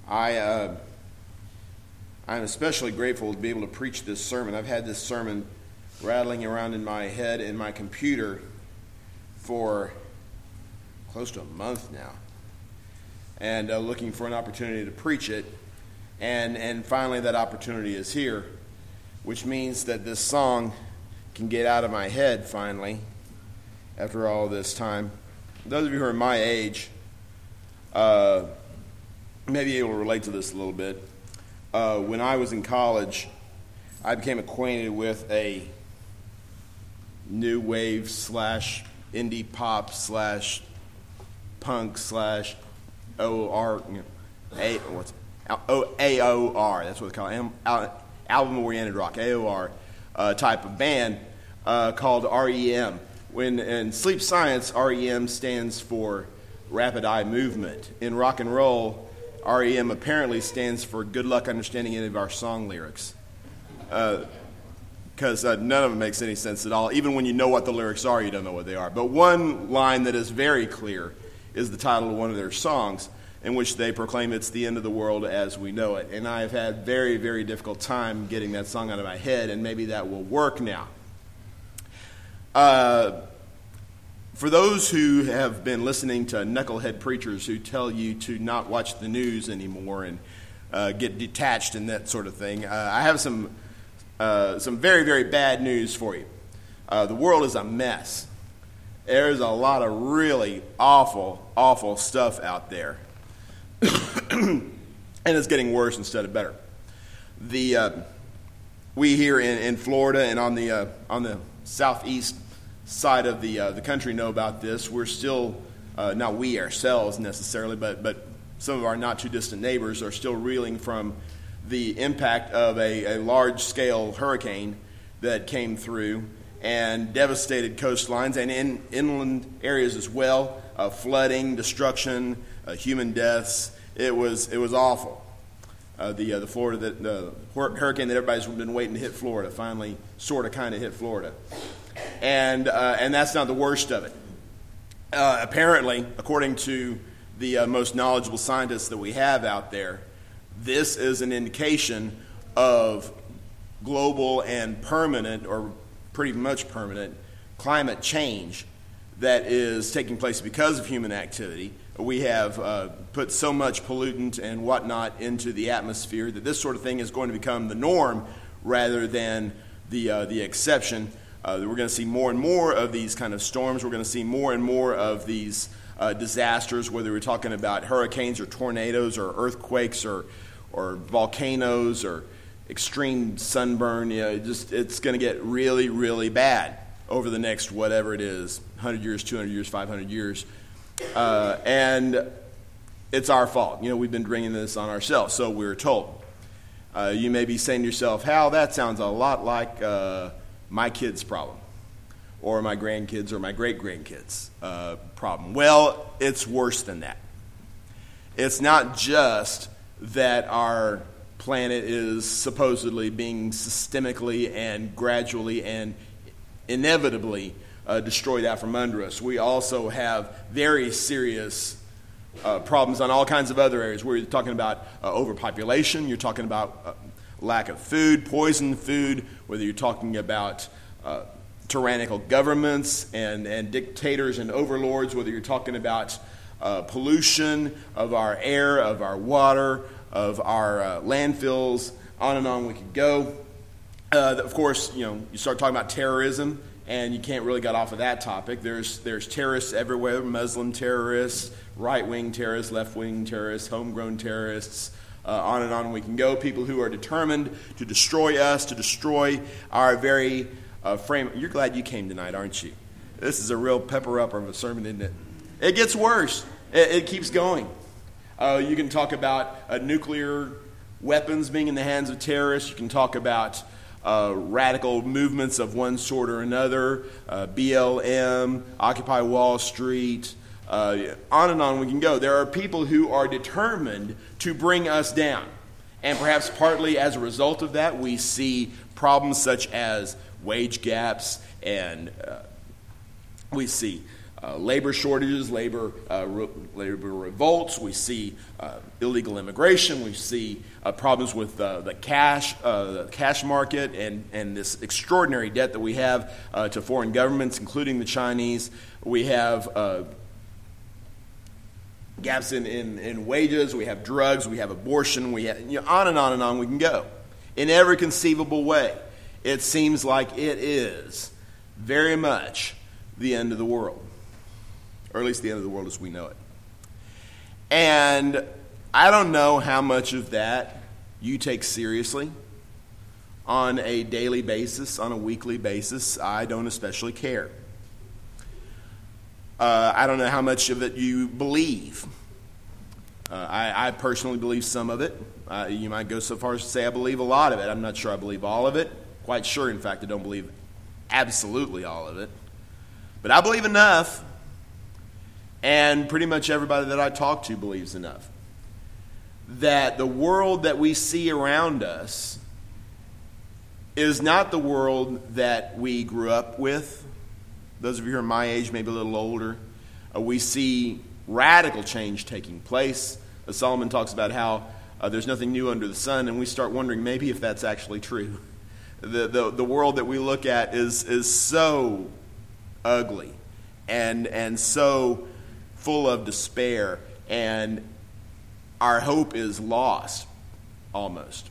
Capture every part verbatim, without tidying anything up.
I, uh, I'm especially grateful to be able to preach this sermon. I've had this sermon rattling around in my head in my computer for close to a month now, and uh, looking for an opportunity to preach it, and, and finally that opportunity is here, which means that this song can get out of my head finally after all this time. Those of you who are my age uh, may be able to relate to this a little bit. Uh, when I was in college, I became acquainted with a new wave slash indie pop slash punk slash O R, you know, A, what's O, A O R, that's what they call it, Al, album-oriented rock, A O R uh, type of band uh, called R E M. When in sleep science, R E M stands for rapid eye movement. In rock and roll, R E M apparently stands for good luck understanding any of our song lyrics. Because uh, uh, none of it makes any sense at all. Even when you know what the lyrics are, you don't know what they are. But one line that is very clear is the title of one of their songs, in which they proclaim it's the end of the world as we know it. And I have had very, very difficult time getting that song out of my head, and maybe that will work now. Uh, for those who have been listening to knucklehead preachers who tell you to not watch the news anymore and uh, get detached and that sort of thing, uh, I have some uh, some very, very bad news for you. Uh, the world is a mess. There's a lot of really awful, awful stuff out there. And it's getting worse instead of better. The uh, we here in, in Florida and on the uh, on the southeast side of the uh, the country know about this. We're still uh, not we ourselves necessarily, but but some of our not too distant neighbors are still reeling from the impact of a, a large scale hurricane that came through and devastated coastlines and in inland areas as well. Uh, flooding, destruction, uh, human deaths. It was it was awful. Uh, the uh, the Florida that the hurricane that everybody's been waiting to hit Florida finally sort of kind of hit Florida, and uh, and that's not the worst of it. Uh, apparently, according to the uh, most knowledgeable scientists that we have out there, this is an indication of global and permanent, or pretty much permanent, climate change that is taking place because of human activity. We have uh, put so much pollutant and whatnot into the atmosphere that this sort of thing is going to become the norm rather than the uh, the exception. Uh, we're going to see more and more of these kind of storms. We're going to see more and more of these uh, disasters, whether we're talking about hurricanes or tornadoes or earthquakes or or volcanoes or extreme sunburn. You know, just it's going to get really, really bad over the next whatever it is, one hundred years, two hundred years, five hundred years. Uh, and it's our fault. You know, we've been bringing this on ourselves, so we're told. Uh, you may be saying to yourself, Hal, that sounds a lot like uh, my kid's problem, or my grandkids, or my great-grandkids' uh, problem. Well, it's worse than that. It's not just that our planet is supposedly being systemically and gradually and inevitably uh, destroyed out from under us. We also have very serious uh, problems on all kinds of other areas. We're talking about uh, overpopulation. You're talking about uh, lack of food, poisoned food, whether you're talking about uh, tyrannical governments and, and dictators and overlords, whether you're talking about uh, pollution of our air, of our water, of our uh, landfills, on and on we could go. Uh, of course, you know, you start talking about terrorism, and you can't really get off of that topic. There's there's terrorists everywhere: Muslim terrorists, right-wing terrorists, left-wing terrorists, homegrown terrorists. Uh, on and on we can go. People who are determined to destroy us, to destroy our very uh, frame. You're glad you came tonight, aren't you? This is a real pepper-up of a sermon, isn't it? It gets worse. It, it keeps going. Uh, you can talk about uh, nuclear weapons being in the hands of terrorists. You can talk about Uh, radical movements of one sort or another, uh, B L M, Occupy Wall Street, uh, on and on we can go. There are people who are determined to bring us down. And perhaps partly as a result of that, we see problems such as wage gaps, and uh, we see uh, labor shortages, labor uh, re- labor revolts. We see uh, illegal immigration. We see uh, problems with uh, the cash uh, the cash market and, and this extraordinary debt that we have uh, to foreign governments, including the Chinese. We have uh, gaps in, in, in wages. We have drugs. We have abortion. We have, you know, on and on and on we can go. In every conceivable way, it seems like it is very much the end of the world. Or at least the end of the world as we know it. And I don't know how much of that you take seriously on a daily basis, on a weekly basis. I don't especially care. Uh, I don't know how much of it you believe. Uh, I, I personally believe some of it. Uh, you might go so far as to say I believe a lot of it. I'm not sure I believe all of it. Quite sure, in fact, I don't believe absolutely all of it. But I believe enough. And pretty much everybody that I talk to believes enough. That the world that we see around us is not the world that we grew up with. Those of you who are my age, maybe a little older, uh, we see radical change taking place. Uh, Solomon talks about how uh, there's nothing new under the sun, and we start wondering maybe if that's actually true. The, the, the world that we look at is, is so ugly and, and so full of despair, and our hope is lost, almost.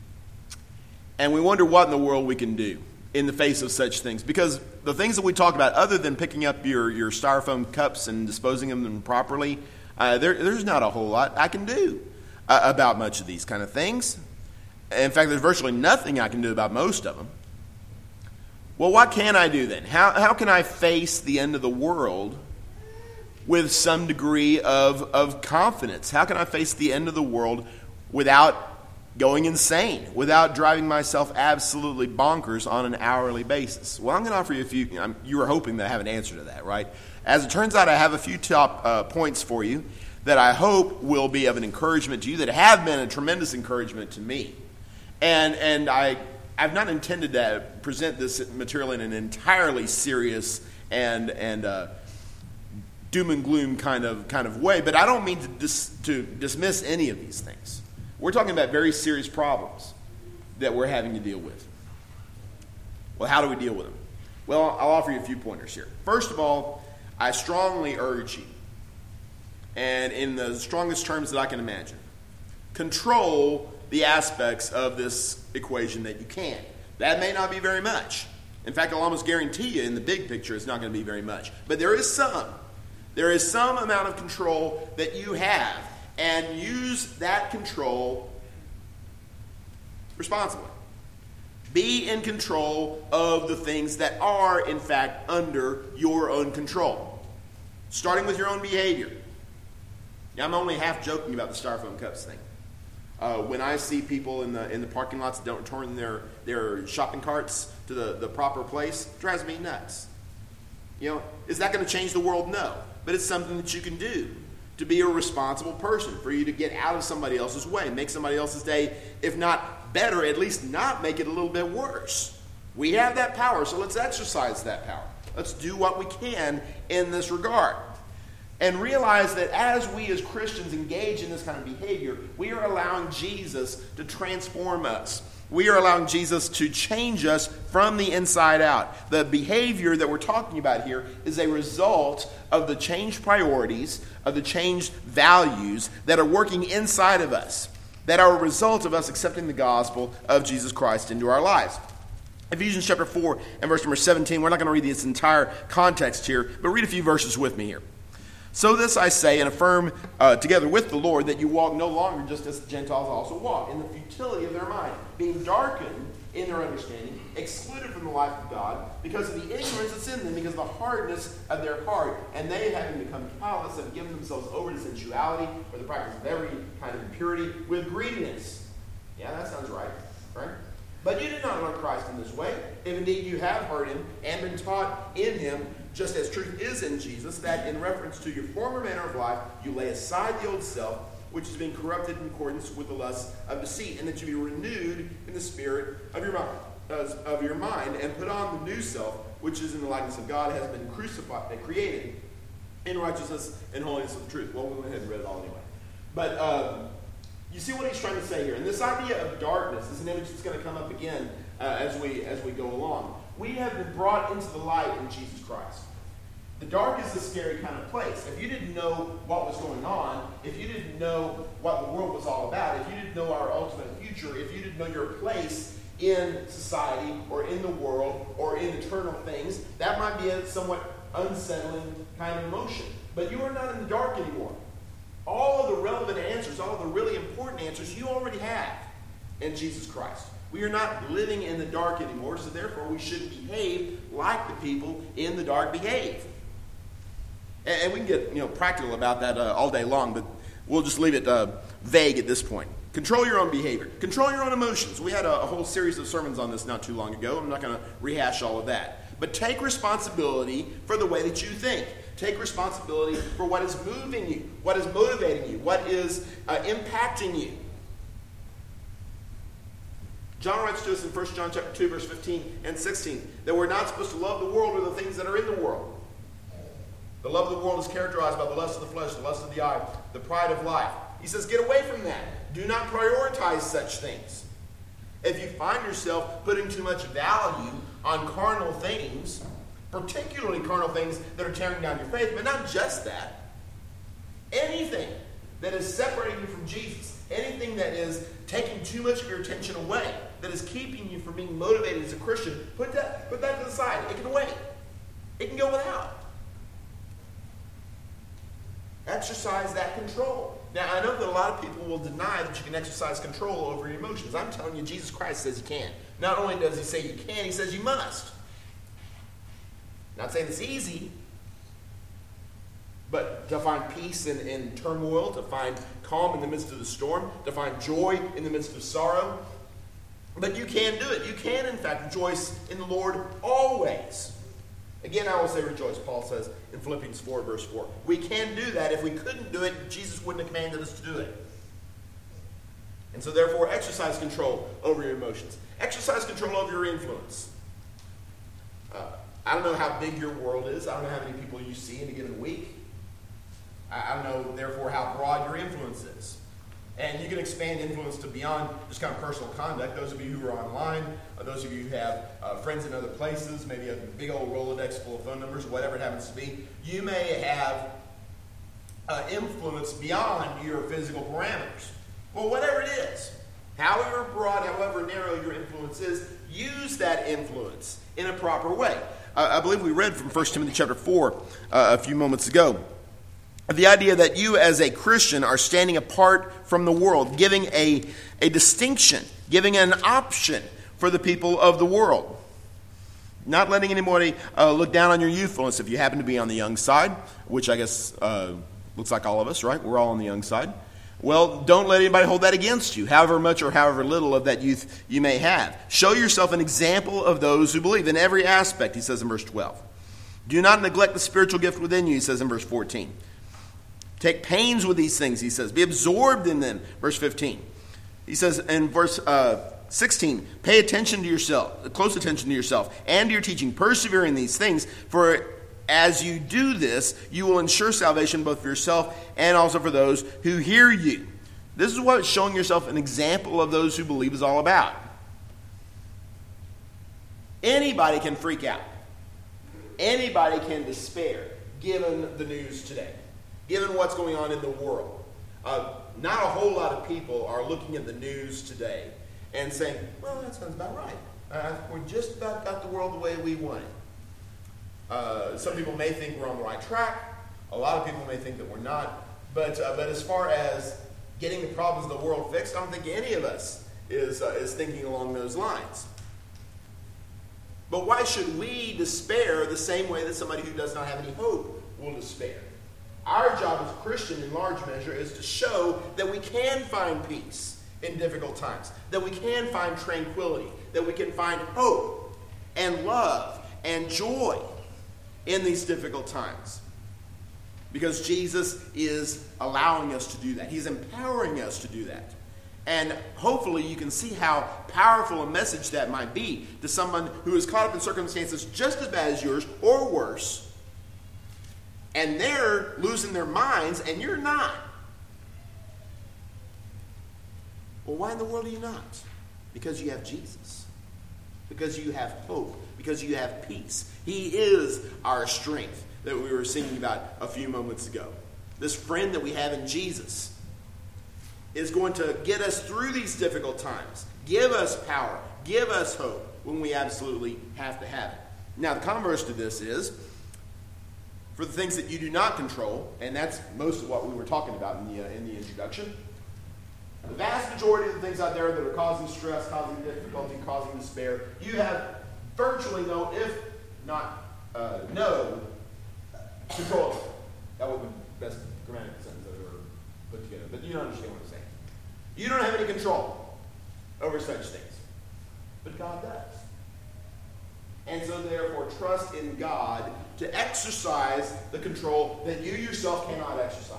And we wonder what in the world we can do in the face of such things. Because the things that we talk about, other than picking up your, your styrofoam cups and disposing of them properly, uh, there, there's not a whole lot I can do uh, about much of these kind of things. In fact, there's virtually nothing I can do about most of them. Well, what can I do then? How, how can I face the end of the world with some degree of, of confidence? How can I face the end of the world without going insane, without driving myself absolutely bonkers on an hourly basis? Well, I'm going to offer you a few. I'm, you were hoping that I have an answer to that, right? As it turns out, I have a few top uh, points for you that I hope will be of an encouragement to you, that have been a tremendous encouragement to me. And and I, I've not intended to present this material in an entirely serious and and uh, doom and gloom kind of kind of way, but I don't mean to dis, to dismiss any of these things. We're talking about very serious problems that we're having to deal with. Well, how do we deal with them? Well, I'll offer you a few pointers here. First of all, I strongly urge you, and in the strongest terms that I can imagine, control the aspects of this equation that you can. That may not be very much. In fact, I'll almost guarantee you in the big picture it's not going to be very much. But there is some. There is some amount of control that you have, and use that control responsibly. Be in control of the things that are, in fact, under your own control. Starting with your own behavior. Now, I'm only half joking about the styrofoam cups thing. Uh, when I see people in the in the parking lots that don't return their, their shopping carts to the, the proper place, it drives me nuts. You know, is that going to change the world? No. But it's something that you can do to be a responsible person, for you to get out of somebody else's way, make somebody else's day, if not better, at least not make it a little bit worse. We have that power, so let's exercise that power. Let's do what we can in this regard. And realize that as we as Christians engage in this kind of behavior, we are allowing Jesus to transform us. We are allowing Jesus to change us from the inside out. The behavior that we're talking about here is a result of the changed priorities, of the changed values that are working inside of us, that are a result of us accepting the gospel of Jesus Christ into our lives. Ephesians chapter four and verse number seventeen. We're not going to read this entire context here, but read a few verses with me here. So this I say and affirm uh, together with the Lord, that you walk no longer just as the Gentiles also walk, in the futility of their mind, being darkened in their understanding, excluded from the life of God, because of the ignorance that's in them, because of the hardness of their heart, and they, having become callous, have given themselves over to sensuality, or the practice of every kind of impurity, with greediness. Yeah, that sounds right, right? But you did not learn Christ in this way, if indeed you have heard him and been taught in him, just as truth is in Jesus, that in reference to your former manner of life, you lay aside the old self, which is being corrupted in accordance with the lusts of deceit, and that you be renewed in the spirit of your mind, uh, of your mind, and put on the new self, which is in the likeness of God, has been crucified, created in righteousness and holiness of the truth. Well, we went ahead and read it all anyway. But um, you see what he's trying to say here. And this idea of darkness is an image that's going to come up again uh, as we as we go along. We have been brought into the light in Jesus Christ. The dark is a scary kind of place. If you didn't know what was going on, if you didn't know what the world was all about, if you didn't know our ultimate future, if you didn't know your place in society or in the world or in eternal things, that might be a somewhat unsettling kind of emotion. But you are not in the dark anymore. All of the relevant answers, all of the really important answers, you already have in Jesus Christ. We are not living in the dark anymore, so therefore we should behave like the people in the dark behave. And we can get, you know, practical about that uh, all day long, but we'll just leave it uh, vague at this point. Control your own behavior. Control your own emotions. We had a, a whole series of sermons on this not too long ago. I'm not going to rehash all of that. But take responsibility for the way that you think. Take responsibility for what is moving you, what is motivating you, what is uh, impacting you. John writes to us in First John chapter two, verse fifteen and sixteen, that we're not supposed to love the world or the things that are in the world. The love of the world is characterized by the lust of the flesh, the lust of the eye, the pride of life. He says, get away from that. Do not prioritize such things. If you find yourself putting too much value on carnal things, particularly carnal things that are tearing down your faith, but not just that, anything that is separating you from Jesus, anything that is taking too much of your attention away, that is keeping you from being motivated as a Christian, put that, put that to the side. It can wait. It can go without. Exercise that control. Now, I know that a lot of people will deny that you can exercise control over your emotions. I'm telling you, Jesus Christ says you can. Not only does he say you can, he says you must. Not saying it's easy, but to find peace in, in turmoil, to find calm in the midst of the storm, to find joy in the midst of sorrow. But you can do it. You can, in fact, rejoice in the Lord always. Again, I will say rejoice, Paul says in Philippians four, verse four. We can do that. If we couldn't do it, Jesus wouldn't have commanded us to do it. And so therefore, exercise control over your emotions. Exercise control over your influence. Uh, I don't know how big your world is. I don't know how many people you see in a given week. I, I don't know, therefore, how broad your influence is. And you can expand influence to beyond just kind of personal conduct. Those of you who are online, uh, those of you who have uh, friends in other places, maybe a big old Rolodex full of phone numbers, whatever it happens to be, you may have uh, influence beyond your physical parameters. Well, whatever it is, however broad, however narrow your influence is, use that influence in a proper way. Uh, I believe we read from First Timothy chapter four uh, a few moments ago. The idea that you as a Christian are standing apart from the world, giving a, a distinction, giving an option for the people of the world. Not letting anybody uh, look down on your youthfulness if you happen to be on the young side, which I guess uh, looks like all of us, right? We're all on the young side. Well, don't let anybody hold that against you, however much or however little of that youth you may have. Show yourself an example of those who believe in every aspect, he says in verse twelve. Do not neglect the spiritual gift within you, he says in verse fourteen. Take pains with these things, he says. Be absorbed in them, verse fifteen. He says in verse uh, sixteen, pay attention to yourself, close attention to yourself and to your teaching. Persevere in these things, for as you do this, you will ensure salvation both for yourself and also for those who hear you. This is what showing yourself an example of those who believe is all about. Anybody can freak out. Anybody can despair, given the news today. Given what's going on in the world. Uh, not a whole lot of people are looking at the news today and saying, well, that sounds about right. Uh, we're just about got the world the way we want it. Uh, some people may think we're on the right track. A lot of people may think that we're not. But uh, but as far as getting the problems of the world fixed, I don't think any of us is, uh, is thinking along those lines. But why should we despair the same way that somebody who does not have any hope will despair? Our job as a Christian, in large measure, is to show that we can find peace in difficult times, that we can find tranquility, that we can find hope and love and joy in these difficult times. Because Jesus is allowing us to do that. He's empowering us to do that. And hopefully you can see how powerful a message that might be to someone who is caught up in circumstances just as bad as yours or worse, And they're losing their minds, and you're not. Well, why in the world are you not? Because you have Jesus. Because you have hope. Because you have peace. He is our strength that we were singing about a few moments ago. This friend that we have in Jesus is going to get us through these difficult times. Give us power. Give us hope when we absolutely have to have it. Now, the converse to this is, for the things that you do not control, and that's most of what we were talking about in the, uh, in the introduction, the vast majority of the things out there that are causing stress, causing difficulty, causing despair, you have virtually no, if not uh, no, control. That would be the best grammatical sentence I've ever put together. But you don't understand what I'm saying. You don't have any control over such things. But God does. And so therefore, trust in God to exercise the control that you yourself cannot exercise.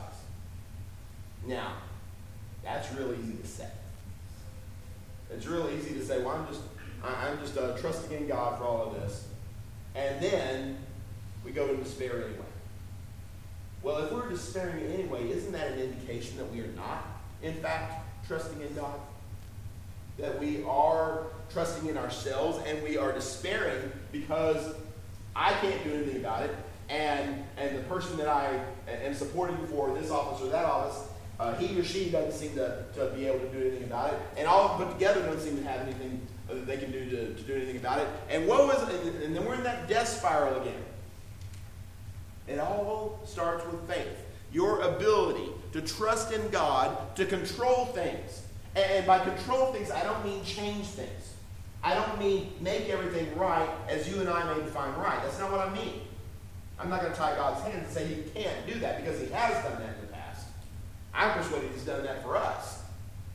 Now, that's real easy to say. It's real easy to say, well, I'm just, I'm just uh, trusting in God for all of this. And then we go to despair anyway. Well, if we're despairing anyway, isn't that an indication that we are not, in fact, trusting in God? That we are trusting in ourselves and we are despairing because I can't do anything about it, and and the person that I am supporting for this office or that office, uh, he or she doesn't seem to, to be able to do anything about it, and all of them put together don't seem to have anything that they can do to, to do anything about it. And woe is, and, and then we're in that death spiral again. It all starts with faith. Your ability to trust in God to control things. And by control things, I don't mean change things. I don't mean make everything right as you and I may define right. That's not what I mean. I'm not going to tie God's hands and say he can't do that because he has done that in the past. I'm persuaded he's done that for us.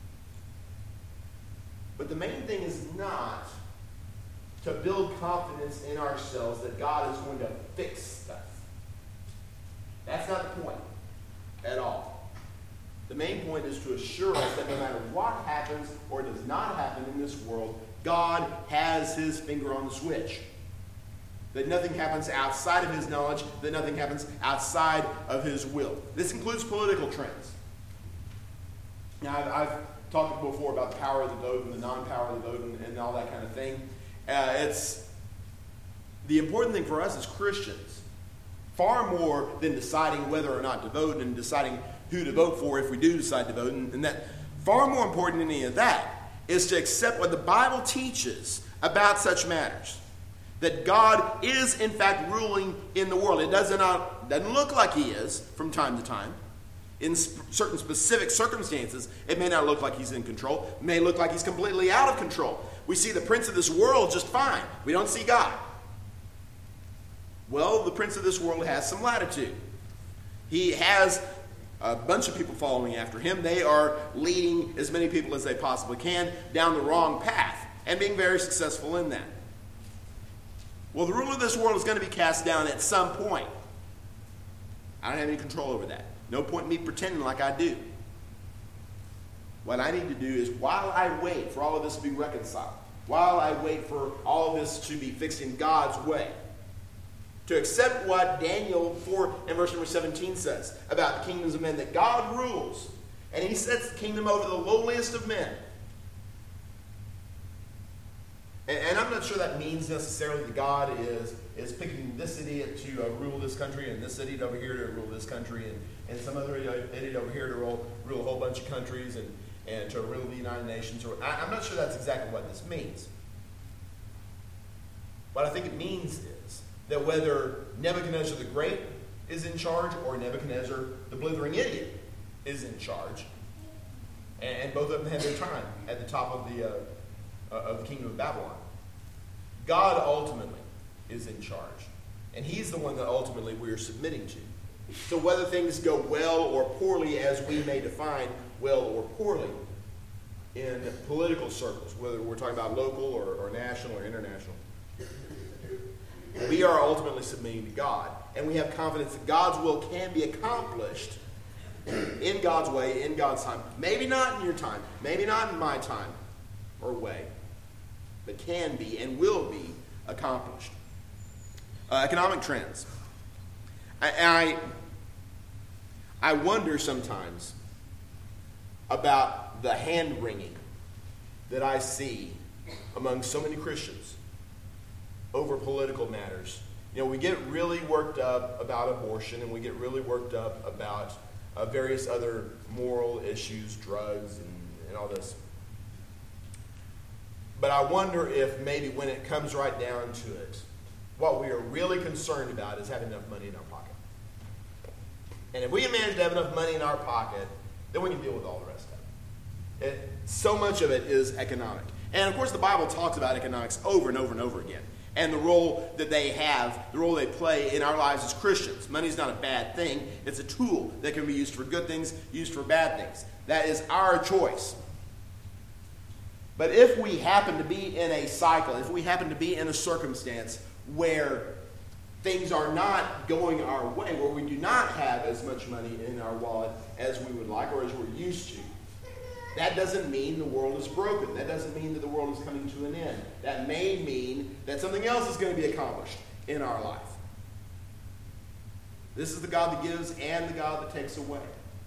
But the main thing is not to build confidence in ourselves that God is going to fix stuff. That's not the point at all. The main point is to assure us that no matter what happens or does not happen in this world, God has his finger on the switch. That nothing happens outside of his knowledge, that nothing happens outside of his will. This includes political trends. Now, I've, I've talked before about the power of the vote and the non-power of the vote and, and all that kind of thing. Uh, it's the important thing for us as Christians, far more than deciding whether or not to vote and deciding who to vote for if we do decide to vote, and, and that far more important than any of that is to accept what the Bible teaches about such matters. That God is in fact ruling in the world. It does not doesn't look like he is from time to time. In sp- certain specific circumstances, it may not look like he's in control. It may look like he's completely out of control. We see the prince of this world just fine. We don't see God. Well, the prince of this world has some latitude. He has a bunch of people following after him. They are leading as many people as they possibly can down the wrong path and being very successful in that. Well, the ruler of this world is going to be cast down at some point. I don't have any control over that. No point in me pretending like I do. What I need to do is, while I wait for all of this to be reconciled, while I wait for all of this to be fixed in God's way, to accept what Daniel four and verse number seventeen says about the kingdoms of men, that God rules, and he sets the kingdom over the lowliest of men. And, and I'm not sure that means necessarily that God is, is picking this idiot to uh, rule this country, and this idiot over here to rule this country, and, and some other idiot over here to rule, rule a whole bunch of countries, and, and to rule the United Nations. Or I, I'm not sure that's exactly what this means. What I think it means is that whether Nebuchadnezzar the Great is in charge or Nebuchadnezzar the blithering idiot is in charge, and both of them had their time at the top of the uh, uh, of the kingdom of Babylon, God ultimately is in charge, and he's the one that ultimately we are submitting to. So whether things go well or poorly, as we may define well or poorly in political circles, whether we're talking about local or, or national or international, we are ultimately submitting to God. And we have confidence that God's will can be accomplished in God's way, in God's time. Maybe not in your time. Maybe not in my time or way. But can be and will be accomplished. Uh, economic trends. I, I, I wonder sometimes about the hand-wringing that I see among so many Christians over political matters. You know, we get really worked up about abortion, and we get really worked up about uh, various other moral issues, drugs, and, and all this. But I wonder if maybe when it comes right down to it, what we are really concerned about is having enough money in our pocket. And if we can manage to have enough money in our pocket, then we can deal with all the rest of it. it so much of it is economic. And of course the Bible talks about economics over and over and over again. And the role that they have, the role they play in our lives as Christians. Money is not a bad thing. It's a tool that can be used for good things, used for bad things. That is our choice. But if we happen to be in a cycle, if we happen to be in a circumstance where things are not going our way, where we do not have as much money in our wallet as we would like or as we're used to, that doesn't mean the world is broken. That doesn't mean that the world is coming to an end. That may mean that something else is going to be accomplished in our life. This is the God that gives and the God that takes away.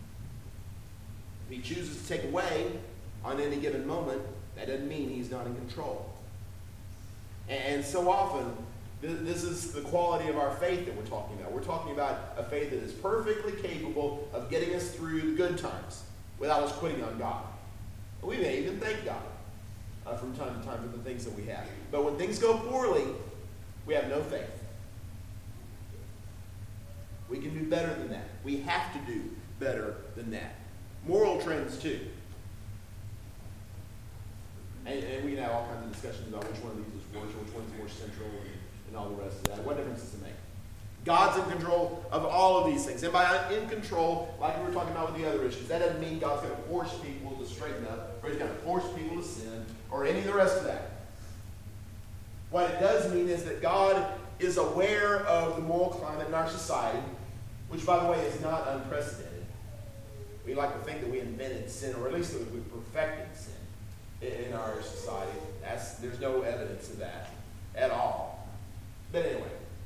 If he chooses to take away on any given moment, that doesn't mean he's not in control. And so often, this is the quality of our faith that we're talking about. We're talking about a faith that is perfectly capable of getting us through the good times without us quitting on God. We may even thank God uh, from time to time for the things that we have. But when things go poorly, we have no faith. We can do better than that. We have to do better than that. Moral trends too. And, and we can have all kinds of discussions about which one of these is worse, which one's more central, and, and all the rest of that. What difference does it make? God's in control of all of these things. And by in control, like we were talking about with the other issues, that doesn't mean God's going to force people to straighten up, or he's going to force people to sin, or any of the rest of that. What it does mean is that God is aware of the moral climate in our society, which, by the way, is not unprecedented. We like to think that we invented sin, or at least that we perfected sin in our society. That's, there's no evidence of that at all. But anyway,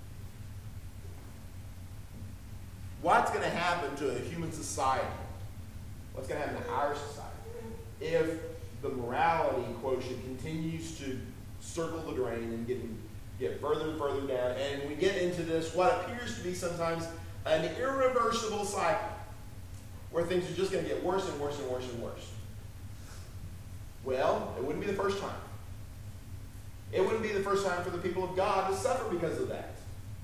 what's going to happen to a human society? What's going to happen to our society if the morality quotient continues to circle the drain and get, get further and further down, and we get into this, what appears to be sometimes an irreversible cycle where things are just going to get worse and worse and worse and worse? Well, it wouldn't be the first time. It wouldn't be the first time for the people of God to suffer because of that.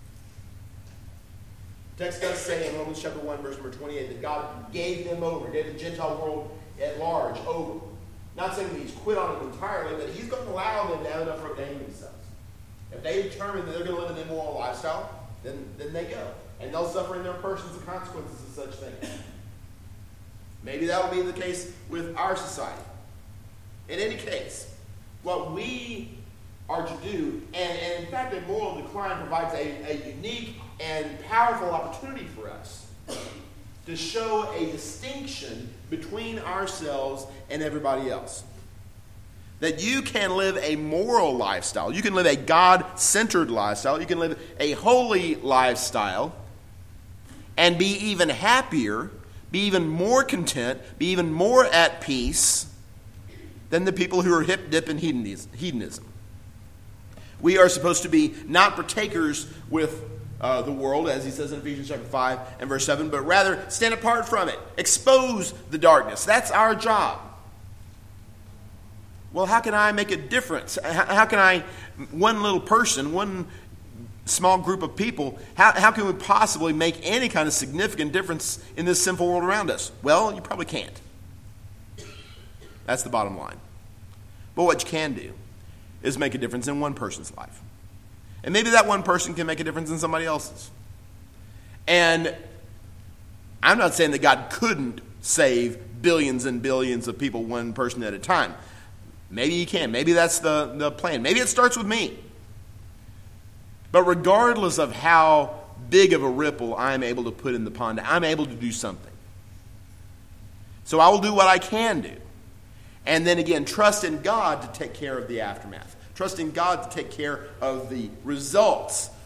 The text does say in Romans chapter one, verse number twenty-eight, that God gave them over, gave the Gentile world at large over. Not saying that he's quit on it entirely, but he's going to allow them to have enough room to hang themselves. If they determine that they're going to live an immoral lifestyle, then, then they go. And they'll suffer in their persons the consequences of such things. Maybe that will be the case with our society. In any case, what we are to do, and, and in fact a moral decline provides a, a unique and powerful opportunity for us to show a distinction between ourselves and everybody else. That you can live a moral lifestyle. You can live a God-centered lifestyle. You can live a holy lifestyle and be even happier, be even more content, be even more at peace than the people who are hip-dip in hedonism. We are supposed to be not partakers with uh, the world, as he says in Ephesians chapter five and verse seven, but rather stand apart from it. Expose the darkness. That's our job. Well, how can I make a difference? How can I, one little person, one small group of people, how, how can we possibly make any kind of significant difference in this sinful world around us? Well, you probably can't. That's the bottom line. But what you can do is make a difference in one person's life. And maybe that one person can make a difference in somebody else's. And I'm not saying that God couldn't save billions and billions of people one person at a time. Maybe he can. Maybe that's the, the plan. Maybe it starts with me. But regardless of how big of a ripple I'm able to put in the pond, I'm able to do something. So I will do what I can do. And then again, trust in God to take care of the aftermath. Trust in God to take care of the results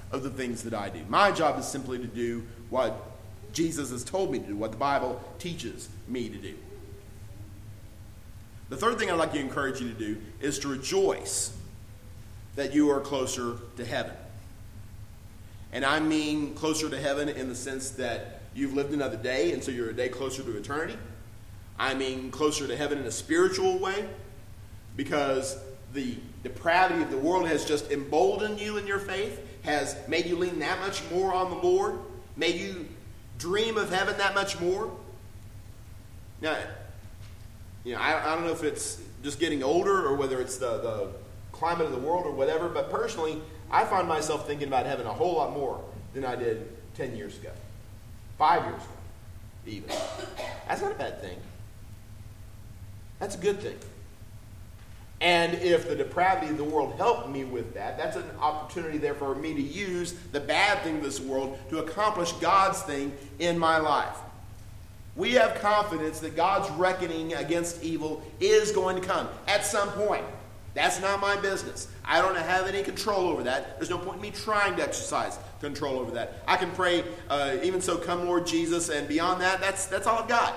of the things that I do. My job is simply to do what Jesus has told me to do, what the Bible teaches me to do. The third thing I'd like to encourage you to do is to rejoice that you are closer to heaven. And I mean closer to heaven in the sense that you've lived another day, and so you're a day closer to eternity. I mean closer to heaven in a spiritual way, because the depravity of the world has just emboldened you in your faith, has made you lean that much more on the Lord, made you dream of heaven that much more. Now, you know, I, I don't know if it's just getting older or whether it's the, the climate of the world or whatever, but personally, I find myself thinking about heaven a whole lot more than I did ten years ago, five years ago, even. That's not a bad thing. That's a good thing. And if the depravity of the world helped me with that, that's an opportunity there for me to use the bad thing of this world to accomplish God's thing in my life. We have confidence that God's reckoning against evil is going to come at some point. That's not my business. I don't have any control over that. There's no point in me trying to exercise control over that. I can pray, uh, even so, come Lord Jesus, and beyond that, that's, that's all I've got.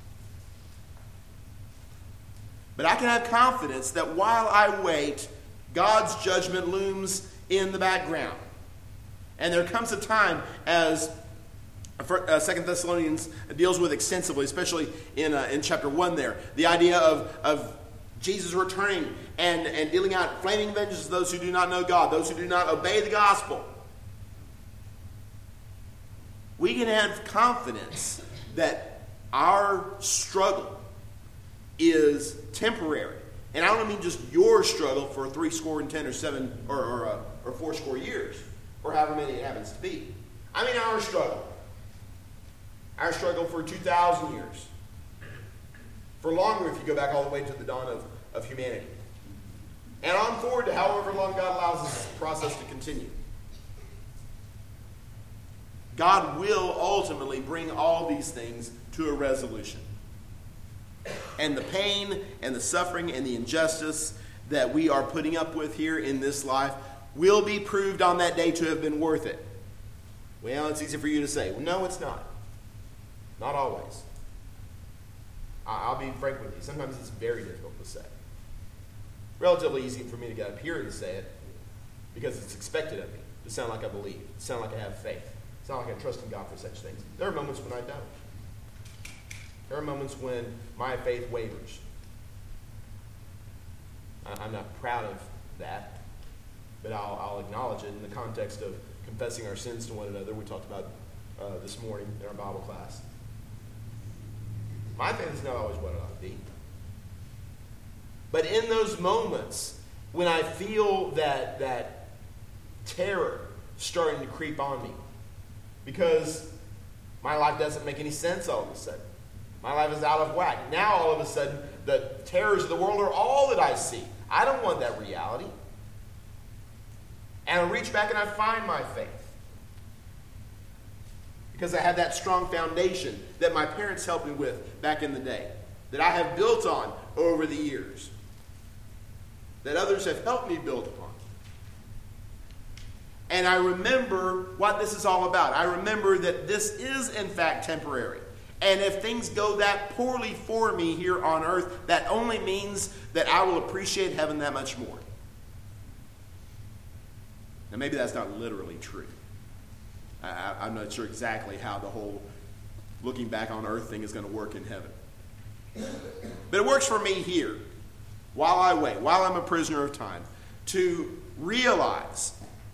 But I can have confidence that while I wait, God's judgment looms in the background. And there comes a time, as Second Thessalonians deals with extensively, especially in uh, in chapter one there, the idea of, of Jesus returning and, and dealing out flaming vengeance to those who do not know God, those who do not obey the gospel. We can have confidence that our struggle is temporary. And I don't mean just your struggle for three score and ten or seven or or, uh, or four score years, or however many it happens to be. I mean our struggle. Our struggle for two thousand years. For longer if you go back all the way to the dawn of, of humanity. And on forward to however long God allows this process to continue. God will ultimately bring all these things to a resolution. And the pain and the suffering and the injustice that we are putting up with here in this life will be proved on that day to have been worth it. Well, it's easy for you to say. Well, no, it's not. Not always. I'll be frank with you. Sometimes it's very difficult to say. Relatively easy for me to get up here and say it because it's expected of me to sound like I believe, to sound like I have faith, to sound like I trust in God for such things. There are moments when I don't. There are moments when my faith wavers. I'm not proud of that, but I'll, I'll acknowledge it in the context of confessing our sins to one another. We talked about uh, this morning in our Bible class. My faith is not always what it ought to be. But in those moments when I feel that, that terror starting to creep on me, because my life doesn't make any sense all of a sudden. My life is out of whack. Now all of a sudden the terrors of the world are all that I see. I don't want that reality. And I reach back and I find my faith. Because I have that strong foundation that my parents helped me with back in the day. That I have built on over the years. That others have helped me build upon. And I remember what this is all about. I remember that this is in fact temporary. And if things go that poorly for me here on earth, that only means that I will appreciate heaven that much more. Now maybe that's not literally true. I, I'm not sure exactly how the whole looking back on earth thing is going to work in heaven. But it works for me here, while I wait, while I'm a prisoner of time, to realize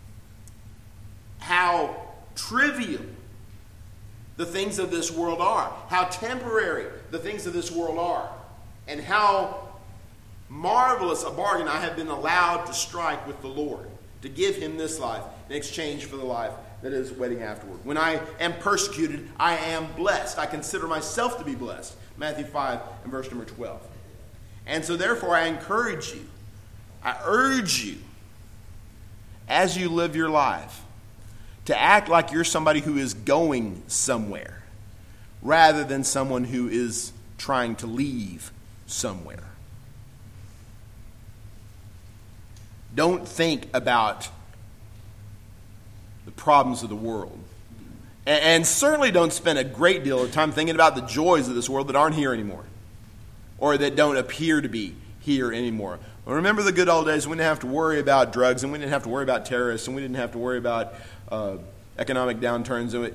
how trivial the things of this world are, how temporary the things of this world are, and how marvelous a bargain I have been allowed to strike with the Lord, to give him this life in exchange for the life that is waiting afterward. When I am persecuted, I am blessed. I consider myself to be blessed. Matthew five and verse number twelve. And so therefore I encourage you, I urge you, as you live your life, to act like you're somebody who is going somewhere, rather than someone who is trying to leave somewhere. Don't think about the problems of the world. And, and certainly don't spend a great deal of time thinking about the joys of this world that aren't here anymore, or that don't appear to be here anymore. Well, remember the good old days when we didn't have to worry about drugs, and we didn't have to worry about terrorists, and we didn't have to worry about uh, economic downturns. And it,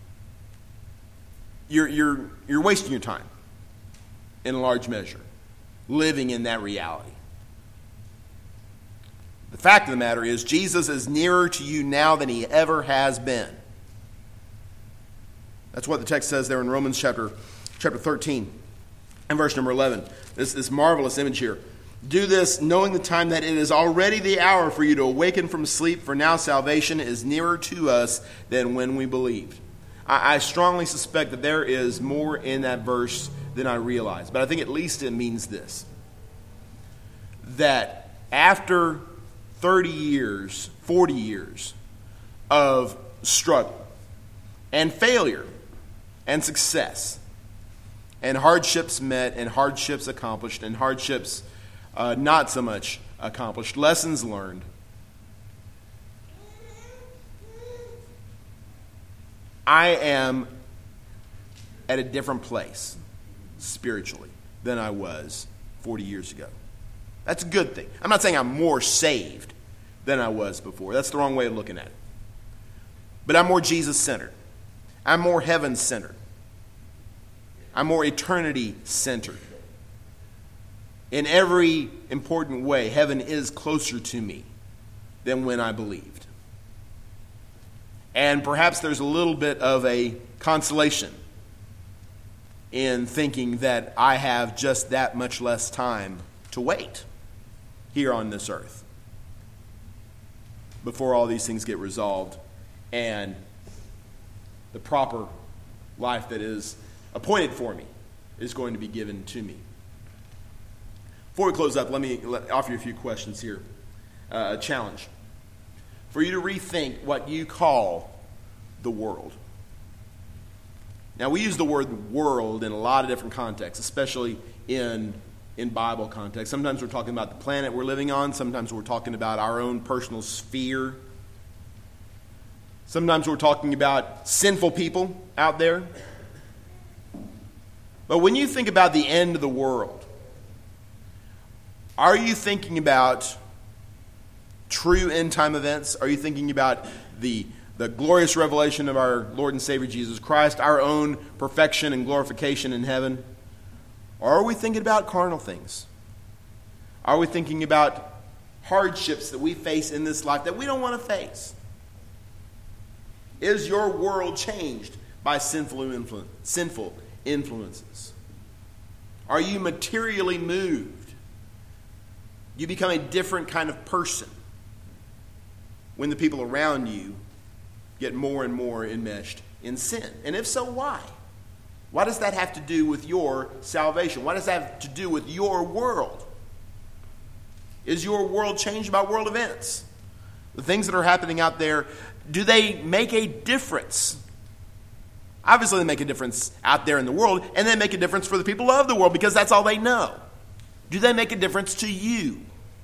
you're, you're, you're wasting your time in a large measure, living in that reality. The fact of the matter is, Jesus is nearer to you now than he ever has been. That's what the text says there in Romans chapter, chapter thirteen and verse number eleven. This, this marvelous image here. Do this knowing the time that it is already the hour for you to awaken from sleep, for now salvation is nearer to us than when we believed. I, I strongly suspect that there is more in that verse than I realize. But I think at least it means this. That after thirty years, forty years of struggle and failure and success and hardships met and hardships accomplished and hardships uh, not so much accomplished, lessons learned, I am at a different place spiritually than I was forty years ago. That's a good thing. I'm not saying I'm more saved than I was before. That's the wrong way of looking at it. But I'm more Jesus-centered. I'm more heaven-centered. I'm more eternity-centered. In every important way, heaven is closer to me than when I believed. And perhaps there's a little bit of a consolation in thinking that I have just that much less time to wait here on this earth before all these things get resolved and the proper life that is appointed for me is going to be given to me. Before we close up, let me offer you a few questions here. Uh, a challenge for you to rethink what you call the world. Now, we use the word world in a lot of different contexts, especially in in Bible context. Sometimes we're talking about the planet we're living on. Sometimes we're talking about our own personal sphere. Sometimes we're talking about sinful people out there. But when you think about the end of the world, are you thinking about true end-time events? Are you thinking about the, the glorious revelation of our Lord and Savior Jesus Christ, our own perfection and glorification in heaven? Or are we thinking about carnal things? Are we thinking about hardships that we face in this life that we don't want to face? Is your world changed by sinful influ- sinful influences? Are you materially moved? You become a different kind of person when the people around you get more and more enmeshed in sin. And if so, why? What does that have to do with your salvation? What does that have to do with your world? Is your world changed by world events? The things that are happening out there, do they make a difference? Obviously, they make a difference out there in the world, and they make a difference for the people of the world because that's all they know. Do they make a difference to you?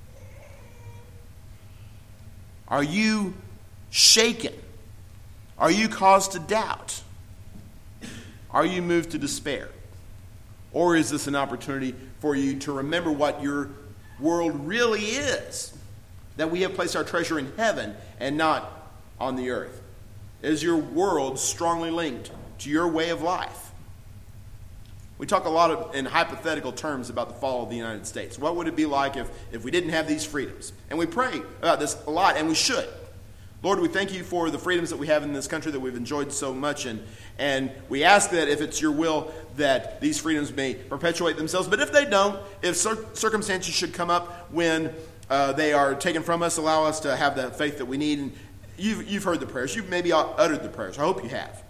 Are you shaken? Are you caused to doubt? Are you moved to despair? Or is this an opportunity for you to remember what your world really is? That we have placed our treasure in heaven and not on the earth. Is your world strongly linked to your way of life? We talk a lot of, in hypothetical terms about the fall of the United States. What would it be like if, if we didn't have these freedoms? And we pray about this a lot, and we should. Lord, we thank you for the freedoms that we have in this country that we've enjoyed so much. And, and we ask that if it's your will that these freedoms may perpetuate themselves. But if they don't, if cir- circumstances should come up when uh, they are taken from us, allow us to have that faith that we need. And you've, you've heard the prayers. You've maybe uttered the prayers. I hope you have.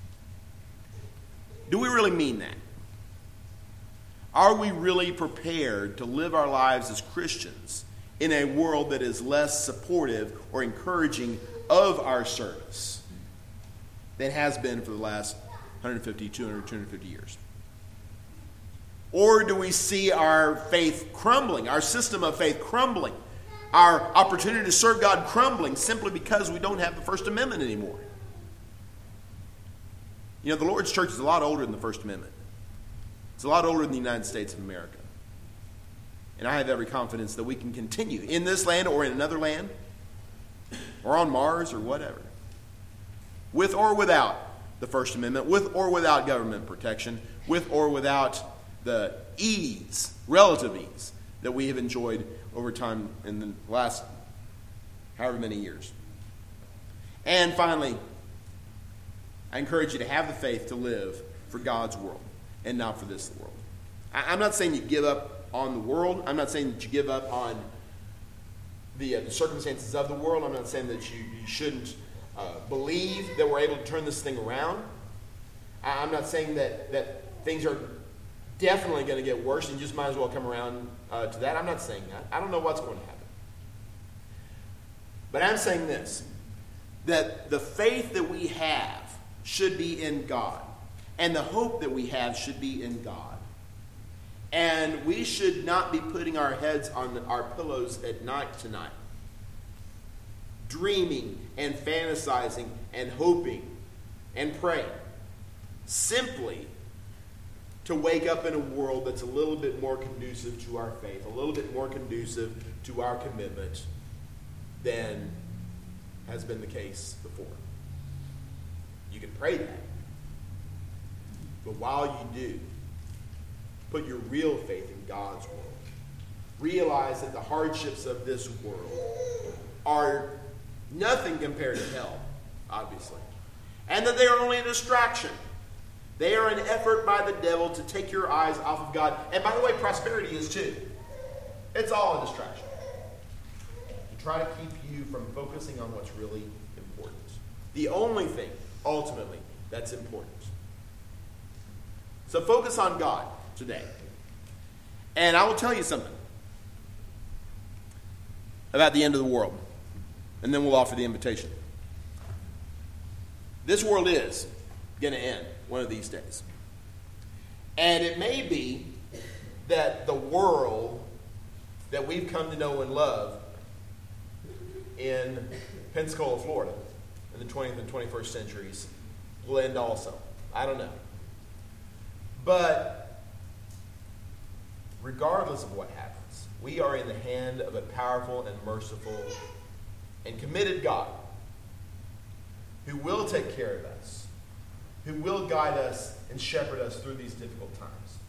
Do we really mean that? Are we really prepared to live our lives as Christians in a world that is less supportive or encouraging of our service than has been for the last one hundred fifty, two hundred, two hundred fifty years? Or do we see our faith crumbling, our system of faith crumbling our opportunity to serve God crumbling simply because we don't have the First Amendment anymore. You know, the Lord's church is a lot older than the First Amendment. It's a lot older than the United States of America. And I have every confidence that we can continue in this land or in another land or on Mars or whatever, with or without the First Amendment, with or without government protection, with or without the ease, relative ease, that we have enjoyed over time in the last however many years. And finally, I encourage you to have the faith to live for God's world and not for this world. I'm not saying you give up on the world. I'm not saying that you give up on the, uh, the circumstances of the world. I'm not saying that you, you shouldn't uh, believe that we're able to turn this thing around. I'm not saying that, that things are definitely going to get worse and you just might as well come around uh, to that. I'm not saying that. I don't know what's going to happen. But I'm saying this, that the faith that we have should be in God. And the hope that we have should be in God. And we should not be putting our heads on our pillows at night tonight, dreaming and fantasizing and hoping and praying, simply to wake up in a world that's a little bit more conducive to our faith, a little bit more conducive to our commitment than has been the case before. You can pray that. But while you do, put your real faith in God's world. Realize that the hardships of this world are nothing compared to hell, obviously. And that they are only a distraction. They are an effort by the devil to take your eyes off of God. And by the way, prosperity is too. It's all a distraction. To try to keep you from focusing on what's really important. The only thing, ultimately, that's important. So focus on God today. And I will tell you something about the end of the world. And then we'll offer the invitation. This world is going to end one of these days. And it may be that the world that we've come to know and love in Pensacola, Florida, in the twentieth and twenty-first centuries will end also. I don't know. But regardless of what happens, we are in the hand of a powerful and merciful and committed God who will take care of us, who will guide us and shepherd us through these difficult times.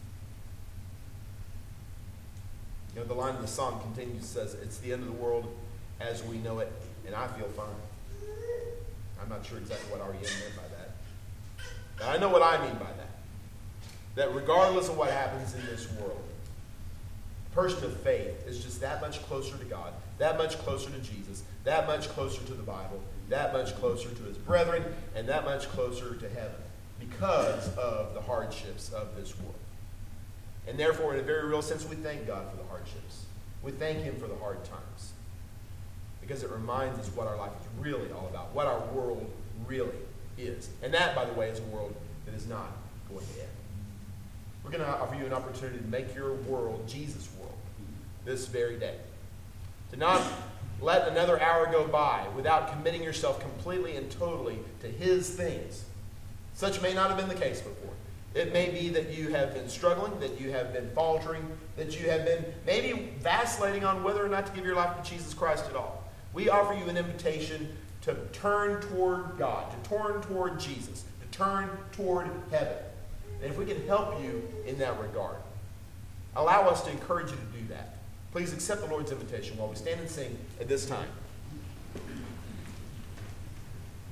You know, the line of the song continues, says, it's the end of the world as we know it, and I feel fine. I'm not sure exactly what R E M meant by that. But I know what I mean by that. That regardless of what happens in this world, a person of faith is just that much closer to God, that much closer to Jesus, that much closer to the Bible, that much closer to his brethren, and that much closer to heaven because of the hardships of this world. And therefore, in a very real sense, we thank God for the hardships. We thank him for the hard times because it reminds us what our life is really all about, what our world really is. And that, by the way, is a world that is not going to end. We're going to offer you an opportunity to make your world Jesus' world this very day. To not let another hour go by without committing yourself completely and totally to his things. Such may not have been the case before. It may be that you have been struggling, that you have been faltering, that you have been maybe vacillating on whether or not to give your life to Jesus Christ at all. We offer you an invitation to turn toward God, to turn toward Jesus, to turn toward heaven. And if we can help you in that regard, allow us to encourage you to do that. Please accept the Lord's invitation while we stand and sing at this time.